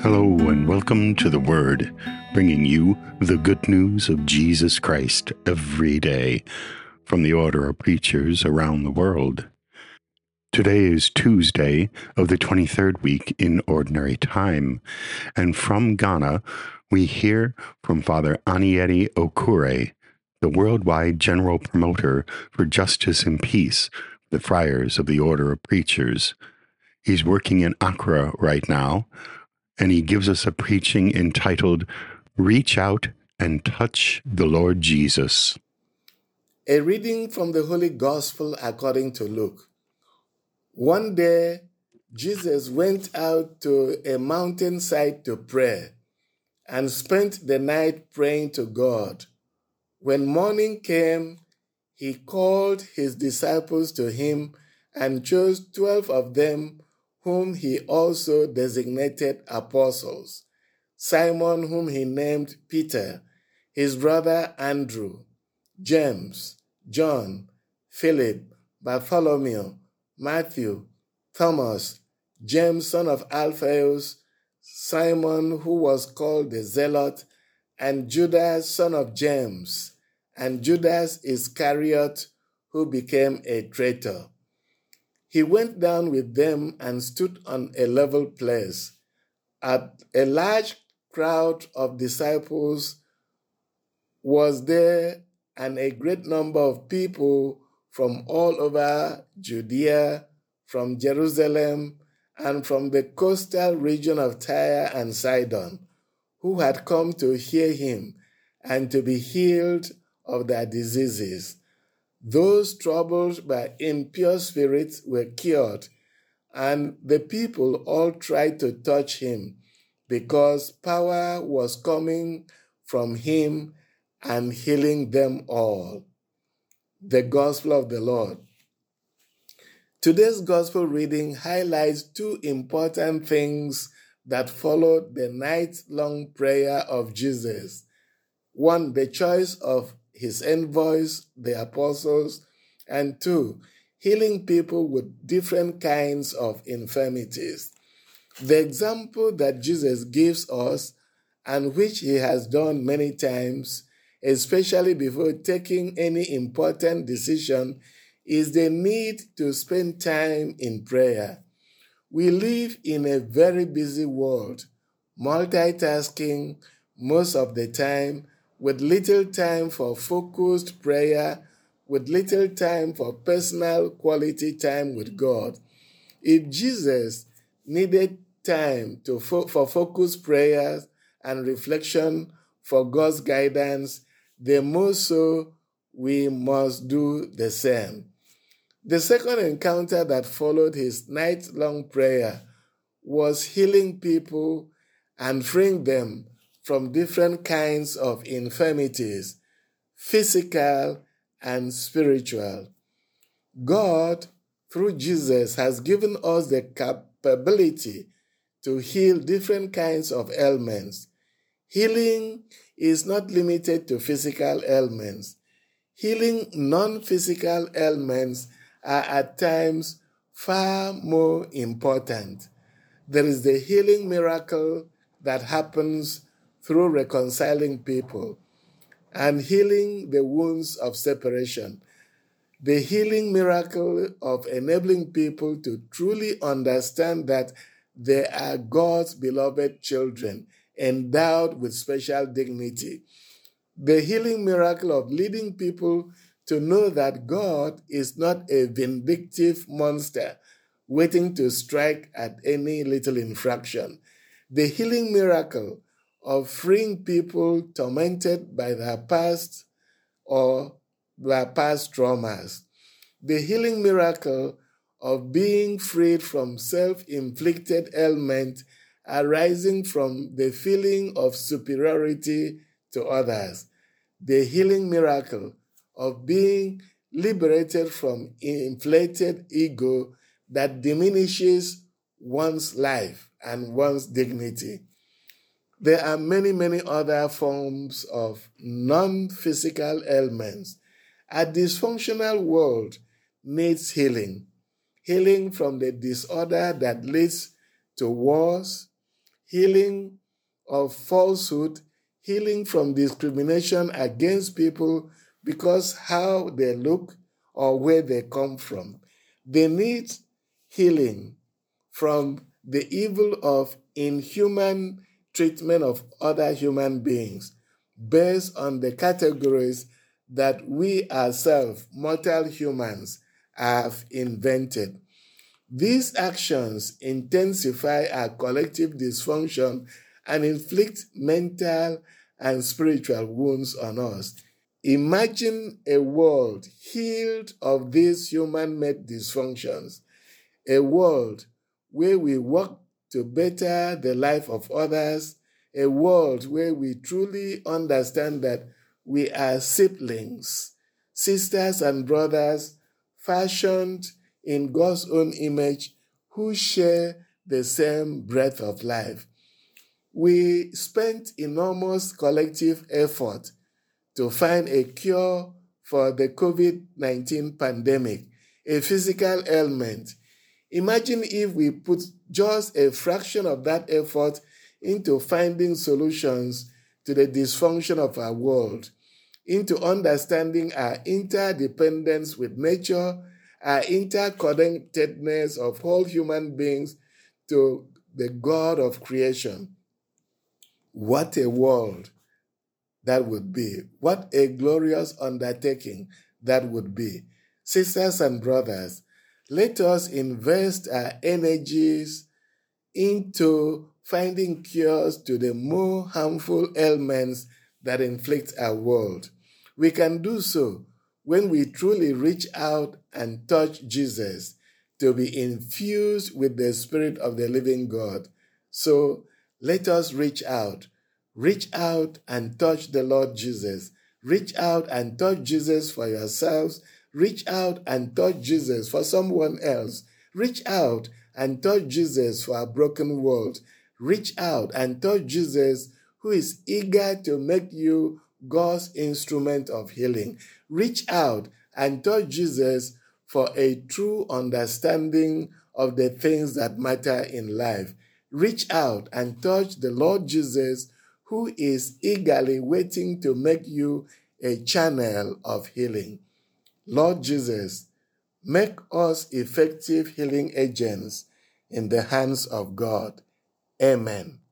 Hello and welcome to The Word, bringing you the good news of Jesus Christ every day from the Order of Preachers around the world. Today is Tuesday of the 23rd week in Ordinary Time, and from Ghana we hear from Father Anieri Okure, the worldwide general promoter for justice and peace, the Friars of the Order of Preachers. He's working in Accra right now, and he gives us a preaching entitled, Reach Out and Touch the Lord Jesus. A reading from the Holy Gospel according to Luke. One day, Jesus went out to a mountainside to pray and spent the night praying to God. When morning came, he called his disciples to him and chose 12 of them, whom he also designated apostles. Simon, whom he named Peter, his brother Andrew, James, John, Philip, Bartholomew, Matthew, Thomas, James, son of Alphaeus, Simon, who was called the Zealot, and Judas, son of James, and Judas Iscariot, who became a traitor. He went down with them and stood on a level place. A large crowd of disciples was there, and a great number of people from all over Judea, from Jerusalem, and from the coastal region of Tyre and Sidon, who had come to hear him and to be healed of their diseases. Those troubled by impure spirits were cured, and the people all tried to touch him, because power was coming from him and healing them all. The Gospel of the Lord. Today's Gospel reading highlights two important things that followed the night-long prayer of Jesus. One, the choice of his envoys, the apostles, and two, healing people with different kinds of infirmities. The example that Jesus gives us, and which he has done many times, especially before taking any important decision, is the need to spend time in prayer. We live in a very busy world, multitasking most of the time, with little time for focused prayer, with little time for personal quality time with God. If Jesus needed time for focused prayers and reflection for God's guidance, the more so we must do the same. The second encounter that followed his night-long prayer was healing people and freeing them from different kinds of infirmities, physical and spiritual. God, through Jesus, has given us the capability to heal different kinds of ailments. Healing is not limited to physical ailments. Healing non-physical ailments are at times far more important. There is the healing miracle that happens through reconciling people and healing the wounds of separation. The healing miracle of enabling people to truly understand that they are God's beloved children, endowed with special dignity. The healing miracle of leading people to know that God is not a vindictive monster waiting to strike at any little infraction. The healing miracle of freeing people tormented by their past or their past traumas. The healing miracle of being freed from self-inflicted ailment arising from the feeling of superiority to others. The healing miracle of being liberated from inflated ego that diminishes one's life and one's dignity. There are many, many other forms of non-physical ailments. A dysfunctional world needs healing. Healing from the disorder that leads to wars, healing of falsehood, healing from discrimination against people because how they look or where they come from. They need healing from the evil of inhuman treatment of other human beings based on the categories that we ourselves, mortal humans, have invented. These actions intensify our collective dysfunction and inflict mental and spiritual wounds on us. Imagine a world healed of these human-made dysfunctions, a world where we work to better the life of others, a world where we truly understand that we are siblings, sisters and brothers, fashioned in God's own image, who share the same breath of life. We spent enormous collective effort to find a cure for the COVID-19 pandemic, a physical ailment. Imagine if we put just a fraction of that effort into finding solutions to the dysfunction of our world, into understanding our interdependence with nature, our interconnectedness of all human beings to the God of creation. What a world that would be. What a glorious undertaking that would be. Sisters and brothers, let us invest our energies into finding cures to the more harmful ailments that inflict our world. We can do so when we truly reach out and touch Jesus to be infused with the Spirit of the living God. So let us reach out. Reach out and touch the Lord Jesus. Reach out and touch Jesus for yourselves. Reach out and touch Jesus for someone else. Reach out and touch Jesus for a broken world. Reach out and touch Jesus, who is eager to make you God's instrument of healing. Reach out and touch Jesus for a true understanding of the things that matter in life. Reach out and touch the Lord Jesus, who is eagerly waiting to make you a channel of healing. Lord Jesus, make us effective healing agents in the hands of God. Amen.